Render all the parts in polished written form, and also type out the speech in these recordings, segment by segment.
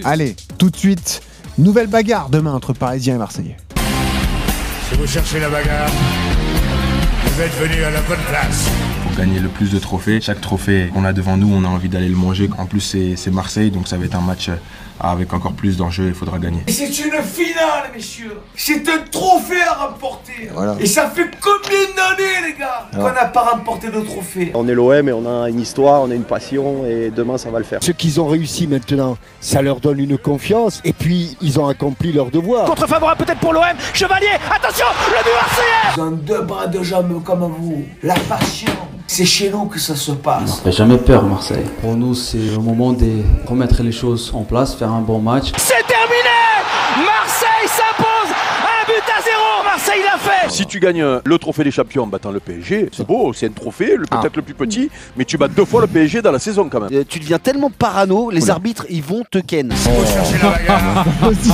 Allez, tout de suite, nouvelle bagarre demain entre Parisiens et Marseillais. Si vous cherchez la bagarre, vous êtes venu à la bonne place. Pour gagner le plus de trophées, chaque trophée qu'on a devant nous, on a envie d'aller le manger. En plus, c'est Marseille, donc ça va être un match avec encore plus d'enjeux, il faudra gagner. Et c'est une finale, messieurs. C'est un trophée à remporter. Voilà. Et ça fait combien d'années, les gars, qu'on n'a pas remporté de trophée? On est l'OM et on a une histoire, on a une passion et demain ça va le faire. Ce qu'ils ont réussi maintenant, ça leur donne une confiance et puis ils ont accompli leur devoir. Contre-favorable peut-être pour l'OM, Chevalier, attention, le but marseillais. Ils ont deux bras, deux jambes comme vous. La passion, c'est chez nous que ça se passe. On n'a jamais peur Marseille. Pour nous c'est le moment de remettre les choses en place, faire un bon match. C'est terminé. Marseille s'impose 1-0. Marseille l'a fait. Si tu gagnes le trophée des champions en battant le PSG, c'est beau, c'est un trophée, peut-être le plus petit, mais tu bats 2 fois le PSG dans la saison quand même. Tu deviens tellement parano, les arbitres ils vont te ken. Si vous cherchez la bagarre,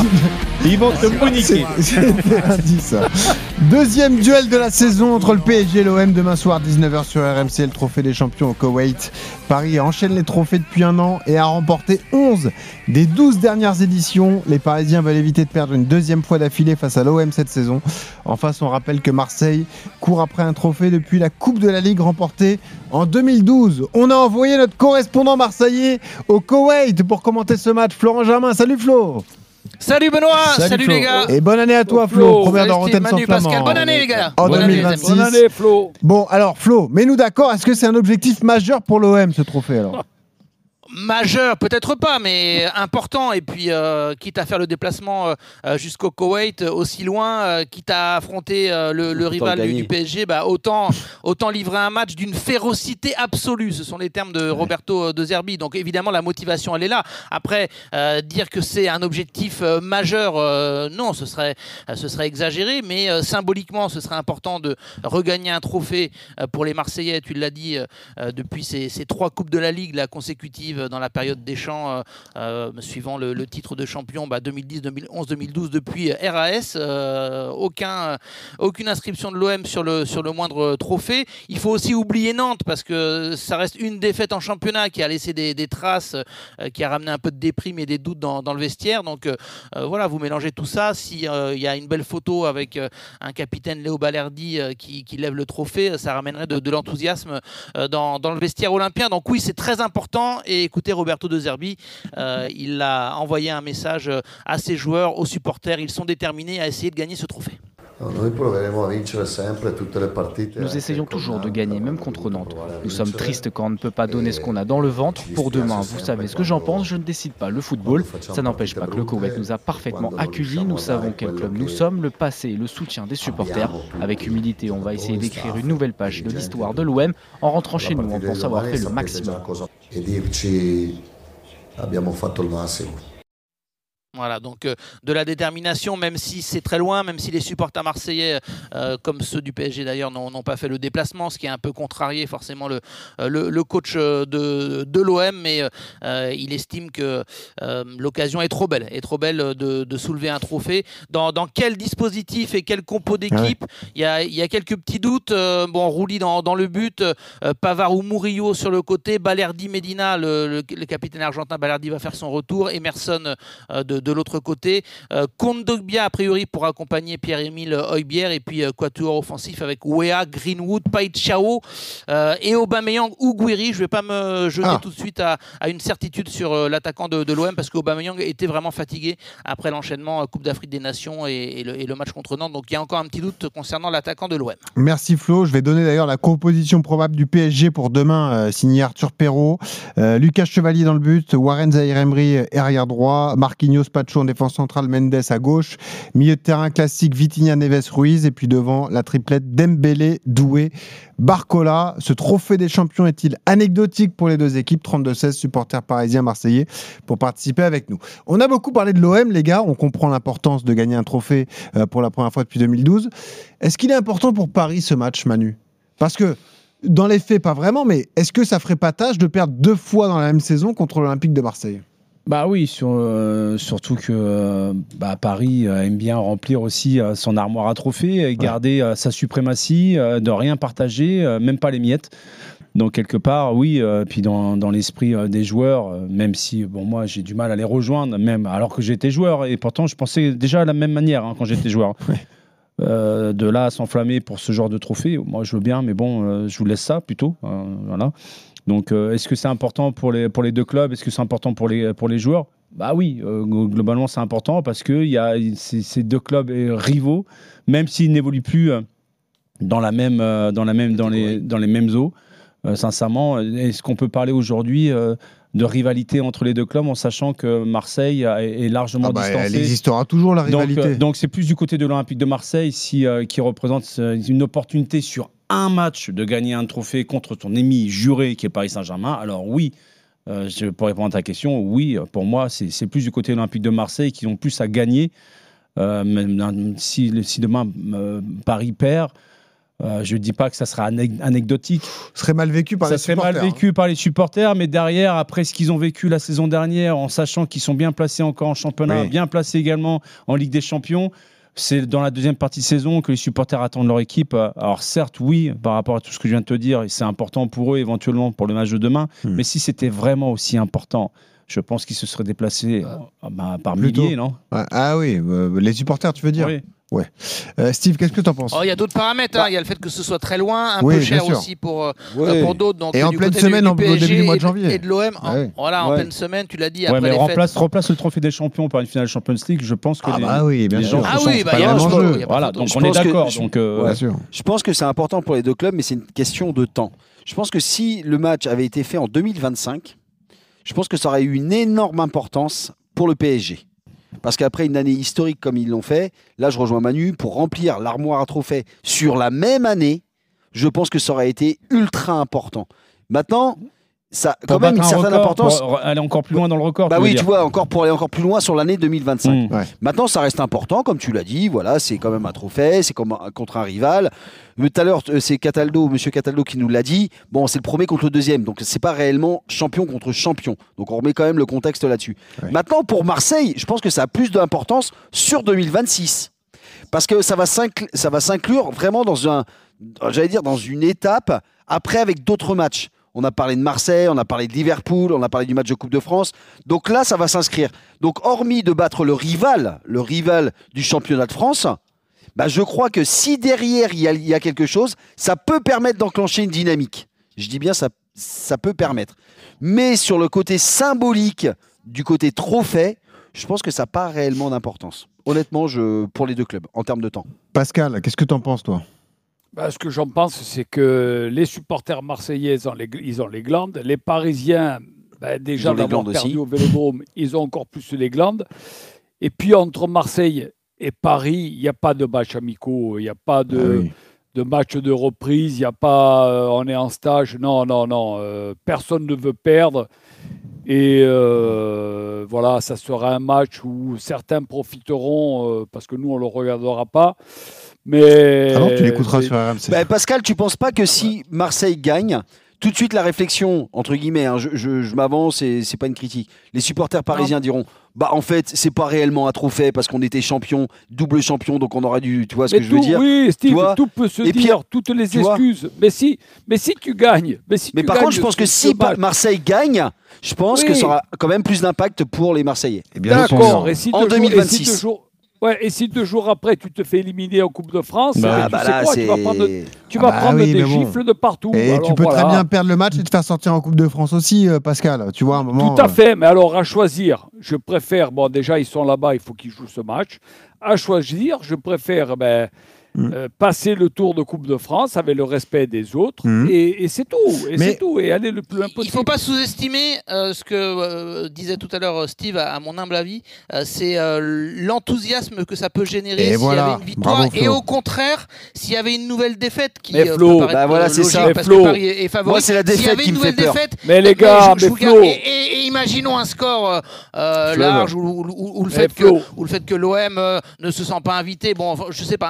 Ils vont te poniquer. C'était l'indice. Deuxième duel de la saison entre le PSG et l'OM demain soir 19h sur RMC, le trophée des champions au Koweït. Paris enchaîne les trophées depuis un an et a remporté 11 des 12 dernières éditions. Les Parisiens veulent éviter de perdre une deuxième fois d'affilée face à l'OM cette saison. En face, on rappelle que Marseille court après un trophée depuis la Coupe de la Ligue remportée en 2012. On a envoyé notre correspondant marseillais au Koweït pour commenter ce match. Florent Germain, salut Flo. Salut Benoît, salut Flo. les gars. Et bonne année à toi Flo, première dans Rotten sans Manu, flamand. Pascal, bonne année les gars. En Bonne année, 2026. les amis. Bonne année Flo. Bon alors Flo, mets-nous d'accord, est-ce que c'est un objectif majeur pour l'OM ce trophée alors? Majeur, peut-être pas, mais important. Et puis, quitte à faire le déplacement jusqu'au Koweït, aussi loin, quitte à affronter le rival du PSG, bah, autant livrer un match d'une férocité absolue. Ce sont les termes de Roberto De Zerbi. Donc, évidemment, la motivation, elle est là. Après, dire que c'est un objectif majeur, non, ce serait exagéré. Mais symboliquement, ce serait important de regagner un trophée pour les Marseillais. Tu l'as dit, depuis ces 3 Coupes de la Ligue consécutives dans la période des champs suivant le titre de champion 2010, 2011, 2012 depuis RAS, aucune inscription de l'OM sur le moindre trophée. Il faut aussi oublier Nantes parce que ça reste une défaite en championnat qui a laissé des traces, qui a ramené un peu de déprime et des doutes dans le vestiaire. Donc voilà, vous mélangez tout ça. S'il y a une belle photo avec un capitaine Léo Balerdi qui lève le trophée, ça ramènerait de l'enthousiasme dans le vestiaire olympien. Donc oui, c'est très important. Et écoutez, Roberto De Zerbi, il a envoyé un message à ses joueurs, aux supporters. Ils sont déterminés à essayer de gagner ce trophée. Nous essayons toujours de gagner, même contre Nantes. Nous sommes tristes quand on ne peut pas donner ce qu'on a dans le ventre. Pour demain, vous savez ce que j'en pense, je ne décide pas le football. Ça n'empêche pas que le Koweït nous a parfaitement accueillis. Nous savons quel club nous sommes, le passé et le soutien des supporters. Avec humilité, on va essayer d'écrire une nouvelle page de l'histoire de l'OM. En rentrant chez nous, on pense avoir fait le maximum. Voilà, donc de la détermination, même si c'est très loin, même si les supporters marseillais, comme ceux du PSG d'ailleurs, n'ont pas fait le déplacement, ce qui a un peu contrarié forcément le coach de l'OM, mais il estime que l'occasion est trop belle de soulever un trophée. Dans quel dispositif et quel compo d'équipe, il y a quelques petits doutes. Rouli dans le but, Pavard ou Murillo sur le côté, Balerdi, Medina, le capitaine argentin Balerdi va faire son retour, Emerson de l'autre côté, Kondogbia a priori pour accompagner Pierre-Emile Højbjerg, et puis quatuor offensif avec Weah, Greenwood, Paït-Chao et Aubameyang ou Guiri. Je ne vais pas me jeter tout de suite à une certitude sur l'attaquant de l'OM parce qu'Aubameyang était vraiment fatigué après l'enchaînement Coupe d'Afrique des Nations et le match contre Nantes. Donc il y a encore un petit doute concernant l'attaquant de l'OM. Merci Flo, je vais donner d'ailleurs la composition probable du PSG pour demain, signé Arthur Perrault, Lucas Chevalier dans le but, Warren Zaïre-Emery arrière droit, Marquinhos, Pacho en défense centrale, Mendes à gauche, milieu de terrain classique Vitinha, Neves, Ruiz, et puis devant la triplette Dembélé, Doué, Barcola. Ce trophée des champions est-il anecdotique pour les deux équipes? 32-16 supporters parisiens, marseillais pour participer avec nous. On a beaucoup parlé de l'OM les gars, on comprend l'importance de gagner un trophée pour la première fois depuis 2012. Est-ce qu'il est important pour Paris ce match, Manu? Parce que dans les faits, pas vraiment, mais est-ce que ça ferait pas tâche de perdre 2 fois dans la même saison contre l'Olympique de Marseille? Bah oui, surtout que Paris aime bien remplir aussi son armoire à trophées et garder sa suprématie, de rien partager, même pas les miettes. Donc quelque part, oui, puis dans l'esprit des joueurs, même si moi j'ai du mal à les rejoindre, même alors que j'étais joueur, et pourtant je pensais déjà de la même manière quand j'étais joueur. De là à s'enflammer pour ce genre de trophée, moi je veux bien, mais bon, je vous laisse ça plutôt. Voilà. Donc, est-ce que c'est important pour les deux clubs? Est-ce que c'est important pour les joueurs? Bah oui, globalement c'est important parce que y a ces deux clubs rivaux, même s'ils n'évoluent plus dans les mêmes eaux. Sincèrement, est-ce qu'on peut parler aujourd'hui de rivalité entre les deux clubs en sachant que Marseille est largement distancé? Elle existera toujours, la rivalité. Donc c'est plus du côté de l'Olympique de Marseille qui représente une opportunité sur un match de gagner un trophée contre ton ennemi juré qui est Paris Saint-Germain. Alors oui, pour répondre à ta question, oui, pour moi c'est plus du côté de l'Olympique de Marseille qui ont plus à gagner. Même si demain Paris perd, je ne dis pas que ça sera anecdotique. Ce serait mal vécu par les supporters. Ça serait mal vécu par les supporters, mais derrière, après ce qu'ils ont vécu la saison dernière, en sachant qu'ils sont bien placés encore en championnat, bien placés également en Ligue des Champions, c'est dans la deuxième partie de saison que les supporters attendent leur équipe. Alors certes, oui, par rapport à tout ce que je viens de te dire, c'est important pour eux éventuellement pour le match de demain, mais si c'était vraiment aussi important, je pense qu'ils se seraient déplacés par milliers, non? Ah oui, les supporters, tu veux dire? Oui. Ouais. Steve, qu'est-ce que tu en penses? Il y a d'autres paramètres. Il y a le fait que ce soit très loin, un peu cher aussi pour d'autres. Donc, et en pleine semaine, au début du mois de janvier. Et de l'OM, en pleine semaine, tu l'as dit. Après mais les remplace le trophée des champions par une finale Champions League. Je pense que les gens il y a un enjeu. Voilà, donc on est d'accord. Je pense que c'est important pour les deux clubs, mais c'est une question de temps. Je pense que si le match avait été fait en 2025, je pense que ça aurait eu une énorme importance pour le PSG. Parce qu'après une année historique comme ils l'ont fait, là je rejoins Manu, pour remplir l'armoire à trophées sur la même année, je pense que ça aurait été ultra important. Maintenant, ça a quand même une certaine importance. Pour aller encore plus loin dans le record. Bah oui, tu vois, pour aller encore plus loin sur l'année 2025. Maintenant, ça reste important, comme tu l'as dit. Voilà, c'est quand même un trophée, c'est comme contre un rival. Mais tout à l'heure, c'est Monsieur Cataldo qui nous l'a dit. Bon, c'est le premier contre le deuxième, donc c'est pas réellement champion contre champion. Donc on remet quand même le contexte là-dessus. Maintenant, pour Marseille, je pense que ça a plus d'importance sur 2026, parce que ça va s'inclure vraiment dans dans une étape après avec d'autres matchs. On a parlé de Marseille, on a parlé de Liverpool, on a parlé du match de Coupe de France. Donc là, ça va s'inscrire. Donc hormis de battre le rival du championnat de France, je crois que si derrière il y a quelque chose, ça peut permettre d'enclencher une dynamique. Je dis bien ça peut permettre. Mais sur le côté symbolique, du côté trophée, je pense que ça n'a pas réellement d'importance. Honnêtement, pour les deux clubs, en termes de temps. Pascal, qu'est-ce que tu en penses, toi? Ce que j'en pense, c'est que les supporters marseillais, ils ont les glandes. Les Parisiens, déjà d'avoir perdu au Vélodrome, ils ont encore plus les glandes. Et puis, entre Marseille et Paris, il n'y a pas de match amicaux, il n'y a pas de match de reprise, il n'y a pas on est en stage. Non. Personne ne veut perdre. Et voilà, ça sera un match où certains profiteront, parce que nous, on ne le regardera pas. Mais alors tu l'écouteras sur RMC. Pascal, tu penses pas que si Marseille gagne, tout de suite la réflexion, entre guillemets, je m'avance et c'est pas une critique, les supporters parisiens diront en fait c'est pas réellement un trophée parce qu'on était champion, double champion, donc on aurait dû, tu vois ce que je veux dire? Oui, Steve, tout peut se dire, toutes les excuses. Mais si tu gagnes, mais par contre je pense que si Marseille gagne, je pense que ça aura quand même plus d'impact pour les Marseillais. D'accord. En 2026. Et si 2 jours après, tu te fais éliminer en Coupe de France, tu vas prendre des gifles de partout. Et alors, tu peux très bien perdre le match et te faire sortir en Coupe de France aussi, Pascal. Tu vois, à un moment, tout à fait. Mais alors, à choisir, je préfère... Bon, déjà, ils sont là-bas, il faut qu'ils jouent ce match. À choisir, je préfère... passer le tour de Coupe de France avec le respect des autres et c'est tout. C'est tout. Et aller le plus loin possible. Il ne faut pas sous-estimer ce que disait tout à l'heure Steve, à mon humble avis, c'est l'enthousiasme que ça peut générer s'il y avait une victoire. Bravo, et au contraire, s'il y avait une nouvelle défaite qui Flo, voilà, c'est ça. Parce que Paris est favori. Moi, c'est la défaite qui me fait peur. Mais les gars, Flo... Et imaginons un score large ou le fait que l'OM ne se sent pas invité. Bon, je sais pas, un scénario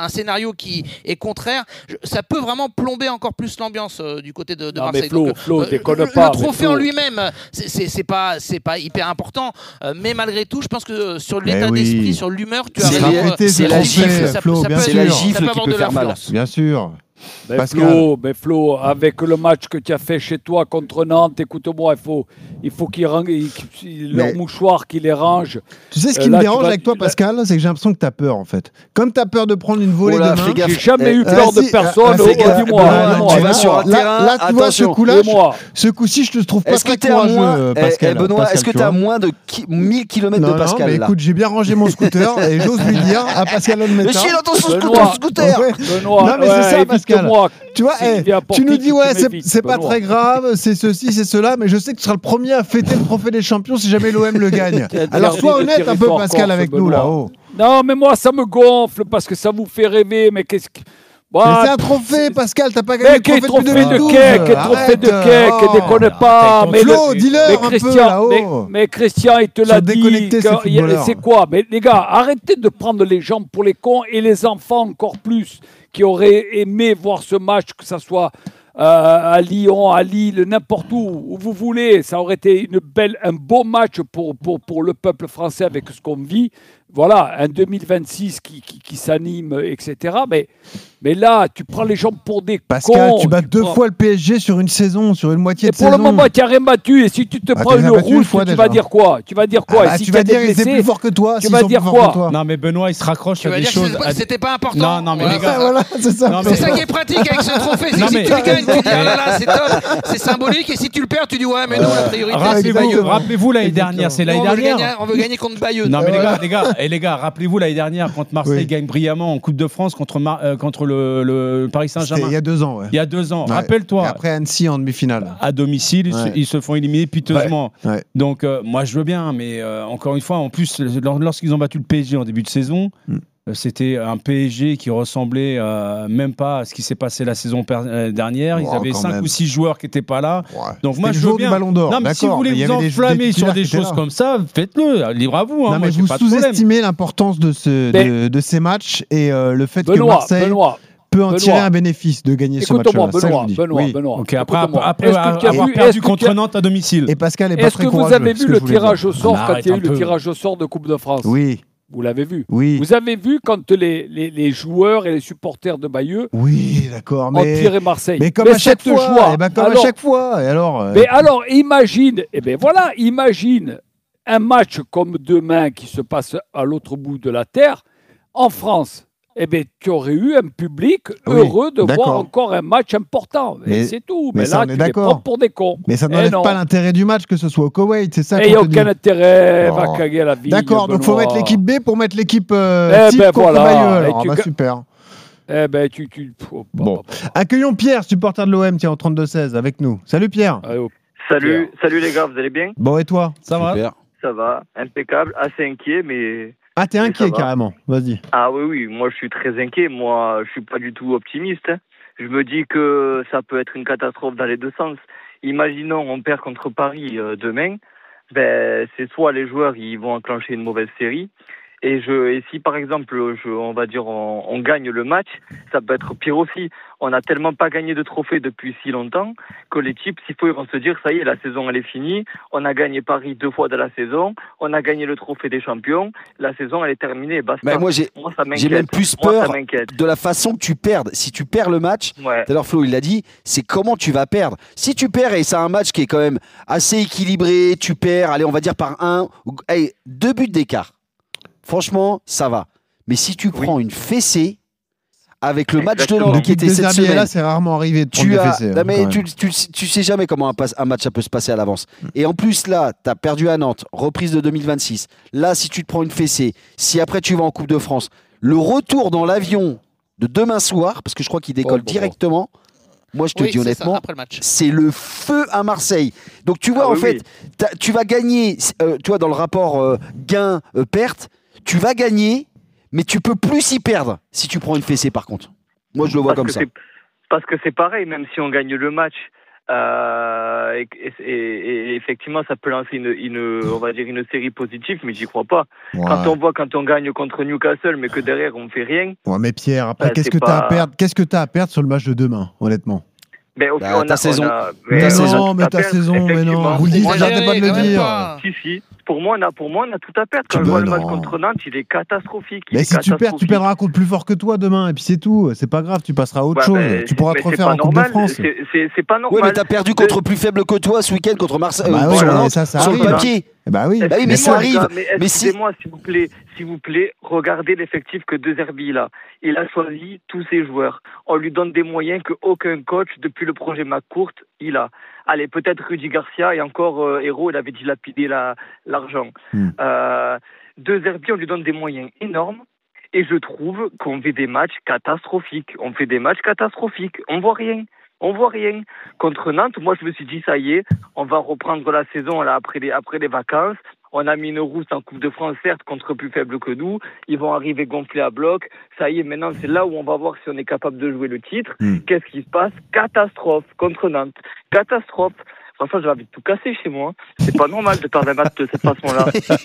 scénario qui est contraire, ça peut vraiment plomber encore plus l'ambiance du côté de Marseille. Mais Flo, déconne pas. Le trophée en lui-même, c'est pas hyper important, mais malgré tout, je pense que sur l'état d'esprit, sur l'humeur, tu as c'est la gifle, c'est la gifle qui peut faire mal. Bien sûr. Mais Flo, avec le match que tu as fait chez toi contre Nantes, écoute-moi, il faut leur mouchoir qu'ils les rangent. Tu sais ce qui me dérange avec toi, Pascal, c'est que j'ai l'impression que tu as peur en fait. Comme tu as peur de prendre une volée de main. J'ai jamais eu peur de personne. Dis-moi. Tu vas sur un terrain. Là, tu vois, ce coup-ci, je te trouve pas très courageux, Pascal. Benoît, est-ce que tu as moins de 1000 km de Pascal? Non, mais écoute, j'ai bien rangé mon scooter et j'ose lui dire à Pascal Olmeta. Mais si, dans ton scooter. Benoît, non, mais c'est ça, Pascal. Tu vois, tu nous dis, ouais, c'est pas très grave, c'est ceci, c'est cela, mais je sais que tu seras le premier à fêter le trophée des champions si jamais l'OM le gagne. Alors sois honnête un peu, Pascal, avec nous là-haut. Non, mais moi, ça me gonfle parce que ça vous fait rêver, mais qu'est-ce que. Mais c'est un trophée, Pascal, t'as pas gagné le trophée depuis 2012. Trophée de cake, déconne pas. Mais Flo, dis-leur un peu là-haut. Mais Christian, il te l'a dit. C'est quoi? Mais les gars, arrêtez de prendre les gens pour les cons et les enfants encore plus qui auraient aimé voir ce match, que ça soit à Lyon, à Lille, n'importe où vous voulez. Ça aurait été un beau match pour le peuple français avec ce qu'on vit. Voilà, un 2026 qui s'anime, etc. Mais là, tu prends les gens pour des Pascal, cons. tu bats deux fois le PSG sur une saison, sur une moitié de saison. saison. Et pour le moment, tu n'as rien battu. Et si tu te prends une rouge, tu vas dire quoi? Tu vas dire quoi? Tu vas dire qu'ils étaient plus forts que toi. Tu vas dire quoi? Non, mais Benoît, il se raccroche à des choses. C'était pas important. Non, mais les gars. Voilà, c'est ça. C'est ça qui est pratique avec ce trophée. C'est que si tu le gagnes, tu dis ah là là, c'est top, c'est symbolique. Et si tu le perds, tu dis ouais, mais non, la priorité, c'est Bayeux. Rappelez-vous l'année dernière, c'est l'année dernière. On veut gagner contre Bayeux. Non, mais les gars, rappelez-vous l'année dernière, quand Marseille gagne brillamment en Coupe de France contre le Paris Saint-Germain. Il y a 2 ans. Il y a 2 ans. Rappelle-toi. Et après Annecy en demi-finale. À domicile, ils se font éliminer piteusement. Donc, moi, je veux bien, mais encore une fois, en plus, lorsqu'ils ont battu le PSG en début de saison, c'était un PSG qui ressemblait même pas à ce qui s'est passé la saison dernière. Ils avaient 5 ou 6 joueurs qui n'étaient pas là. Donc moi, je veux bien. Ballon d'Or. Non, mais si vous voulez vous enflammer sur des choses comme ça, faites-le. Libre à vous. Non, mais vous sous-estimez l'importance de ces matchs et le fait que Marseille peut en tirer un bénéfice de gagner ce match-là. Benoît. Ok, après avoir perdu contre Nantes à domicile. Et Pascal est pas très courageux. Est-ce que vous avez vu le tirage au sort quand il y a eu le tirage au sort de Coupe de France? Oui. Vous l'avez vu? Oui. Vous avez vu quand les joueurs et les supporters de Bayeux ont tiré Marseille. Mais comme à chaque fois. À chaque fois. Et alors, Mais alors, imagine un match comme demain qui se passe à l'autre bout de la terre, en France. Tu aurais eu un public heureux de voir encore un match important. Mais c'est tout. Mais là, tu les prends pour des cons. Mais ça n'enlève pas l'intérêt du match que ce soit au Koweït, c'est ça. Et il n'y a aucun intérêt, va caguer la vie. D'accord, donc il faut mettre l'équipe B pour mettre l'équipe type contre Bayeux. Alors, super. Bon. Accueillons Pierre, supporter de l'OM, tiens, en 32-16, avec nous. Salut Pierre. Salut les gars, vous allez bien? Bon, et toi? Ça va? Ça va, impeccable, assez inquiet, mais... Ah, t'es inquiet carrément, vas-y. Ah oui, moi je suis très inquiet, moi je suis pas du tout optimiste. Je me dis que ça peut être une catastrophe dans les deux sens. Imaginons on perd contre Paris demain, c'est soit les joueurs ils vont enclencher une mauvaise série, et si par exemple on va dire on gagne le match, ça peut être pire aussi. On n'a tellement pas gagné de trophées depuis si longtemps que les types, s'il faut, ils vont se dire ça y est, la saison elle est finie, on a gagné Paris 2 fois dans la saison, on a gagné le trophée des champions, la saison elle est terminée, basta. Mais moi j'ai même plus peur de la façon que tu perdes. Si tu perds le match, tout à l'heure Flo il l'a dit, c'est comment tu vas perdre. Si tu perds et c'est un match qui est quand même assez équilibré, tu perds, allez on va dire par 2 buts d'écart. Franchement, ça va. Mais si tu prends une fessée avec le match de Nantes qui était cette semaine, là, c'est rarement arrivé de prendre des fessées. Non, mais tu sais jamais comment un match ça peut se passer à l'avance. Et en plus là, tu as perdu à Nantes, reprise de 2026. Là, si tu te prends une fessée, si après tu vas en Coupe de France, le retour dans l'avion de demain soir, parce que je crois qu'il décolle directement. Moi, je te dis honnêtement, c'est le feu à Marseille. Donc, tu vois, tu vas gagner, tu vois, dans le rapport gain-perte, tu vas gagner, mais tu peux plus y perdre si tu prends une fessée, par contre. Moi, je le vois comme ça. Parce que c'est pareil, même si on gagne le match, Et effectivement, ça peut lancer on va dire une série positive, mais j'y crois pas. Ouais. Quand on gagne contre Newcastle, mais que derrière on fait rien. Ouais, mais Pierre, après, qu'est-ce que tu as à perdre ? Qu'est-ce que tu as à perdre sur le match de demain, honnêtement ? Mais ta saison. Mais non, vous le dites, j'arrête pas de le dire. Si. Pour moi, on a tout à perdre. Quand je vois le match contre Nantes, il est catastrophique. Mais si tu perds, tu perdras contre plus fort que toi demain, et puis c'est tout. C'est pas grave, tu passeras à autre chose. Tu pourras te refaire en Coupe de France. C'est pas normal. Oui, mais t'as perdu contre plus faible que toi ce week-end contre Marseille. Bah oui, ça sur arrive. le papier. Bah oui, mais ça arrive. Mais excusez-moi, s'il vous plaît, regardez l'effectif que De Zerbi a. Il a choisi tous ses joueurs. On lui donne des moyens qu'aucun coach, depuis le projet McCourt, il a. Allez, peut-être Rudy Garcia, et encore Hérault, il avait dilapidé l'argent. De Zerbi, on lui donne des moyens énormes. Et je trouve qu'on fait des matchs catastrophiques. On voit rien. Contre Nantes, moi je me suis dit, ça y est, on va reprendre la saison là, après les vacances. On a mis une rousse en Coupe de France, certes, contre plus faible que nous. Ils vont arriver gonflés à bloc. Ça y est, maintenant, c'est là où on va voir si on est capable de jouer le titre. Qu'est-ce qui se passe ? Catastrophe contre Nantes. Catastrophe. Franchement, j'ai envie de tout casser chez moi. C'est pas normal de perdre un match de cette façon-là.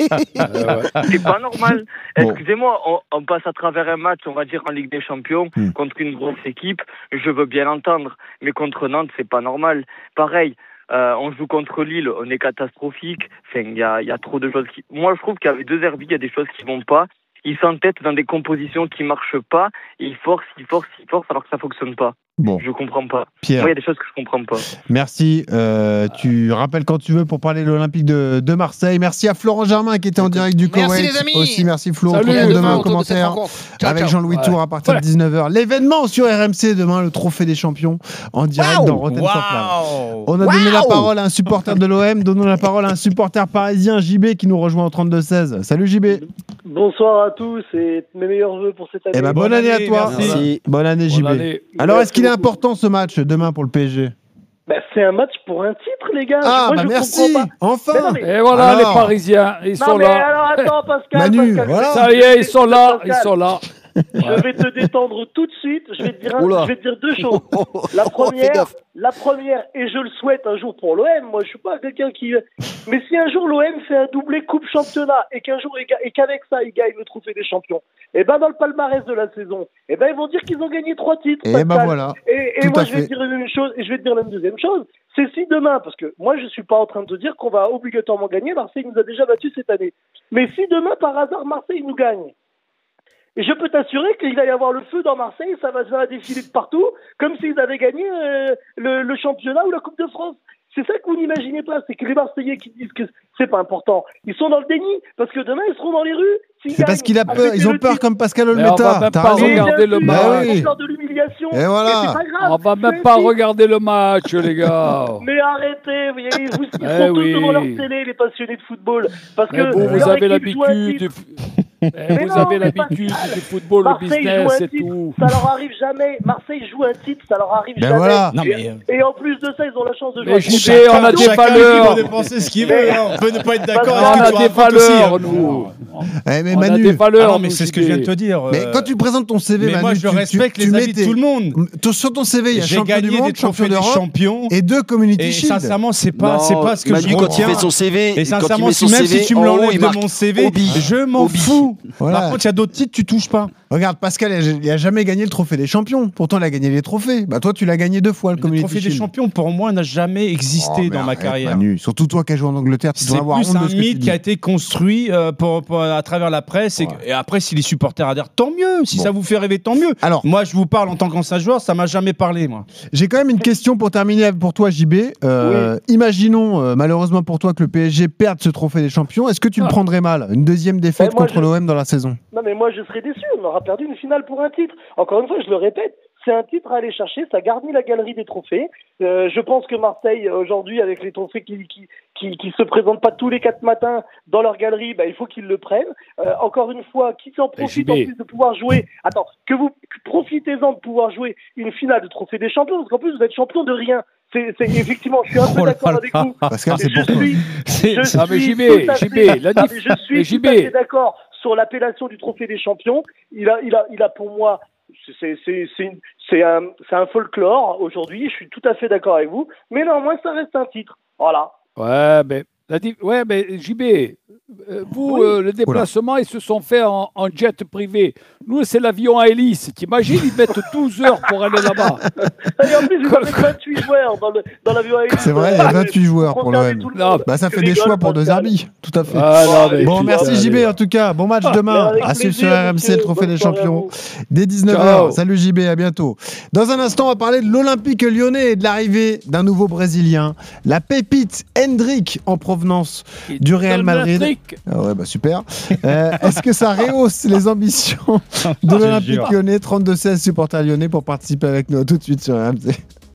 C'est pas normal. Excusez-moi, on passe à travers un match, on va dire, en Ligue des Champions, contre une grosse équipe. Je veux bien l'entendre. Mais contre Nantes, c'est pas normal. Pareil. On joue contre Lille, on est catastrophique. Enfin, il y a trop de choses qui. Moi, je trouve qu'avec De Zerbi, il y a des choses qui vont pas. Il s'entête dans des compositions qui marchent pas. Et il force, alors que ça fonctionne pas. Bon. Je comprends pas. Pierre. Moi, il y a des choses que je comprends pas. Merci. Tu rappelles quand tu veux pour parler de l'Olympique de Marseille. Merci à Florent Germain qui était en direct du Koweït. Merci les amis. Aussi, merci Flo. Salut, on se retrouve demain en autour de commentaire cette avec ciao. Jean-Louis Tour à partir de 19h. L'événement sur RMC demain, le Trophée des Champions en direct dans Rotten sur Flamme. On a donné la parole à un supporter de l'OM. Donnons la parole à un supporter parisien, JB, qui nous rejoint au 32-16. Salut JB. Bonsoir à tous et mes meilleurs vœux pour cette année. Eh ben, bonne année à toi. Merci. Bonne année JB. Alors, est-ce qu'il est important ce match demain pour le PSG? C'est un match pour un titre, les gars. Ah, moi, je merci. comprends pas. Enfin. Et voilà, les Parisiens, ils sont là. Alors, attends, Pascal. Manu, Pascal, voilà. Ça y est, ils sont là. Je vais te détendre tout de suite. Je vais te dire deux choses. La première, et je le souhaite un jour pour l'OM. Moi, je suis pas quelqu'un qui. Mais si un jour l'OM fait un doublé Coupe Championnat et qu'avec ça ils gagnent le Trophée des Champions, et ben dans le palmarès de la saison, et ben ils vont dire qu'ils ont gagné 3 titres. Et ben voilà. Et moi, je vais te dire une chose, et je vais te dire la deuxième chose. C'est si demain, parce que moi, je suis pas en train de te dire qu'on va obligatoirement gagner. Marseille nous a déjà battus cette année. Mais si demain, par hasard, Marseille nous gagne. Et je peux t'assurer qu'il va y avoir le feu dans Marseille, ça va défiler de partout, comme s'ils avaient gagné le championnat ou la Coupe de France. C'est ça que vous n'imaginez pas, c'est que les Marseillais qui disent que c'est pas important, ils sont dans le déni, parce que demain ils seront dans les rues. C'est parce qu'il a peur, ils ont peur comme Pascal Olmeta. On va même pas regarder le match. Ils ont peur de l'humiliation. Et voilà. Et c'est pas grave. On va même pas regarder le match, les gars. Mais arrêtez, ils sont tous devant leur télé, les passionnés de football, parce que vous avez l'habitude. Vous avez l'habitude du football, Marseille le business et titre, tout. ça leur arrive jamais. Marseille joue un titre, ça leur arrive jamais. Voilà. Et en plus de ça, ils ont la chance de jouer. Mais JB, on a des valeurs. On peut dépenser ce qu'il veut. On peut ne pas être d'accord On avec ce a que des tu racontes aussi. valeurs, nous. Mais On Manu, a des valeurs. mais c'est ce que je viens de te dire. Mais quand tu présentes ton CV, mais Manu, moi je respecte les avis de tout le monde. Sur ton CV, il y a J'ai champion du gagné monde, des trophées des d'Europe champions et 2 Community Et Shield. sincèrement, c'est pas ce que Manu, je quand il retiens. fait son CV, Et sincèrement, même si tu me l'enlèves de mon CV, je m'en fous. Voilà. Par contre, il y a d'autres titres, tu touches pas. Regarde, Pascal, il a jamais gagné le trophée des champions. Pourtant, il a gagné les trophées. Bah, toi, tu l'as gagné 2 fois, le Le Community trophée Shield. des champions, pour moi, n'a jamais existé dans ma carrière. Manu, surtout toi qui as joué en Angleterre, tu dois C'est avoir plus honte de un ce que tu mythe dis. qui a été construit à travers la presse. Et après, si les supporters adhèrent, tant mieux. Si ça vous fait rêver, tant mieux. Alors, moi, je vous parle en tant qu'ancien joueur, ça m'a jamais parlé, moi. J'ai quand même une question pour terminer pour toi, JB. Imaginons, malheureusement pour toi, que le PSG perde ce trophée des champions. Est-ce que tu le prendrais mal? Une deuxième défaite contre l'OM dans la saison? Non, mais moi, je serais déçu. On aura perdu une finale pour un titre. Encore une fois, je le répète, c'est un titre à aller chercher. Ça garnit la galerie des trophées. Je pense que Marseille, aujourd'hui, avec les trophées qui se présentent pas tous les 4 matins dans leur galerie, il faut qu'ils le prennent. Encore une fois, qui s'en profite en plus de pouvoir jouer. Attends, que vous profitez-en de pouvoir jouer une finale de trophée des champions, parce qu'en plus, vous êtes champion de rien. C'est effectivement, je suis un peu d'accord avec vous. Pascal, c'est pour toi. mais JB, je suis tout à fait d'accord sur l'appellation du trophée des champions. Il a pour moi, c'est c'est un folklore aujourd'hui, je suis tout à fait d'accord avec vous, mais néanmoins ça reste un titre. Voilà. Ouais, mais JB, vous, le déplacement, ils se sont faits en jet privé. Nous, c'est l'avion à hélice. T'imagines, ils mettent 12 heures pour aller là-bas. Et en plus, ils ont 28 joueurs dans l'avion à hélice. C'est vrai, il y a 28 joueurs pour l'OM. Bah, ça fait des choix pour De Zerbi, tout à fait. Bon, merci JB en tout cas. Bon match demain. À suivre sur RMC, le Trophée des Champions. Dès 19h. Salut JB, à bientôt. Dans un instant, on va parler de l'Olympique Lyonnais et de l'arrivée d'un nouveau Brésilien. La pépite Hendrick en provenance du Real Madrid. Ah ouais, bah super. Est-ce que ça rehausse les ambitions de l'Olympique Lyonnais? 32-16 supporters lyonnais pour participer avec nous. Tout de suite sur RMC.